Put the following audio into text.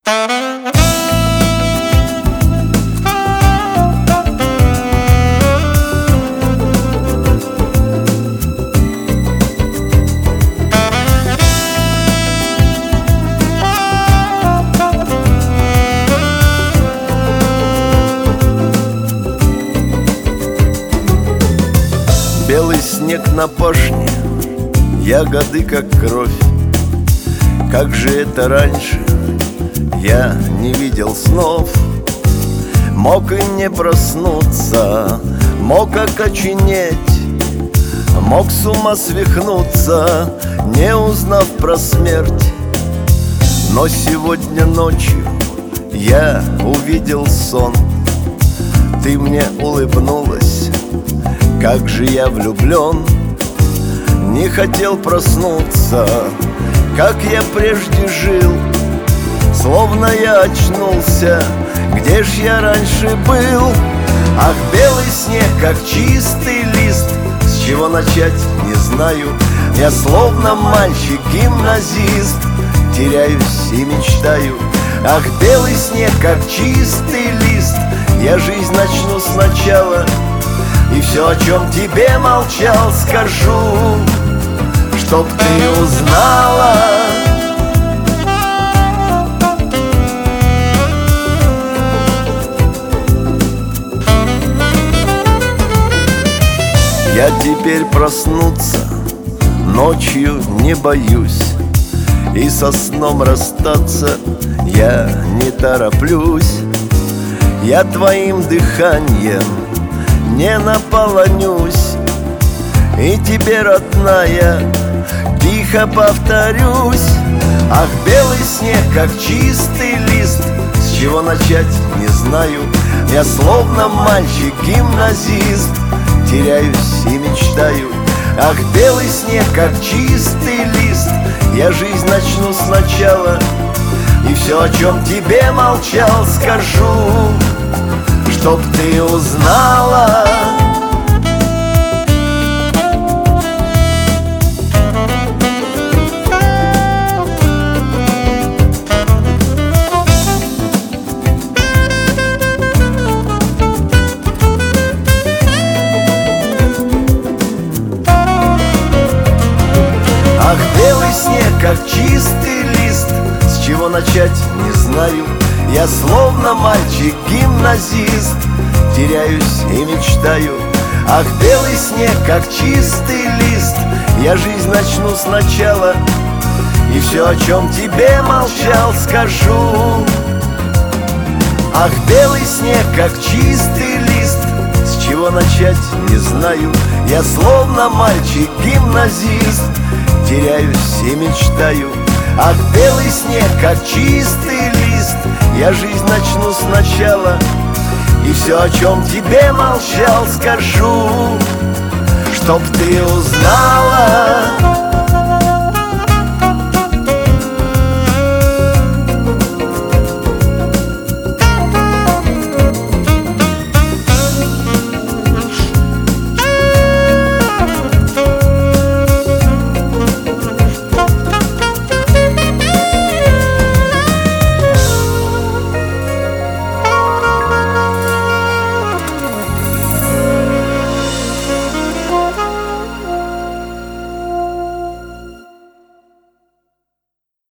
Белый снег на пашне, ягоды как кровь. Как же это раньше я не видел снов? Мог и не проснуться, мог окоченеть, мог с ума свихнуться, не узнав про смерть. Но сегодня ночью я увидел сон. Ты мне улыбнулась, как же я влюблен. Не хотел проснуться, как я прежде жил. Словно я очнулся, где ж я раньше был? Ах, белый снег, как чистый лист. С чего начать, не знаю. Я словно мальчик-гимназист, теряюсь и мечтаю. Ах, белый снег, как чистый лист. Я жизнь начну сначала, и все, о чем тебе молчал, скажу, чтоб ты узнала. Я теперь проснуться ночью не боюсь, и со сном расстаться я не тороплюсь. Я твоим дыханием не наполонюсь, и тебе, родная, тихо повторюсь. Ах, белый снег, как чистый лист. С чего начать, не знаю. Я словно мальчик-гимназист, теряюсь и мечтаю. Ах, белый снег, как чистый лист. Я жизнь начну сначала, и все, о чем тебе молчал, скажу, чтоб ты узнала. Ах, белый снег, как чистый лист. С чего начать, не знаю. Я словно мальчик-гимназист, теряюсь и мечтаю. Ах, белый снег, как чистый лист. Я жизнь начну сначала, и все, о чем тебе молчал, скажу. Ах, белый снег, как чистый лист. С чего начать, не знаю. Я словно мальчик-гимназист, теряюсь и мечтаю. Ах, белый снег, как чистый лист. Я жизнь начну сначала, и все, о чем тебе молчал, скажу, чтоб ты узнала.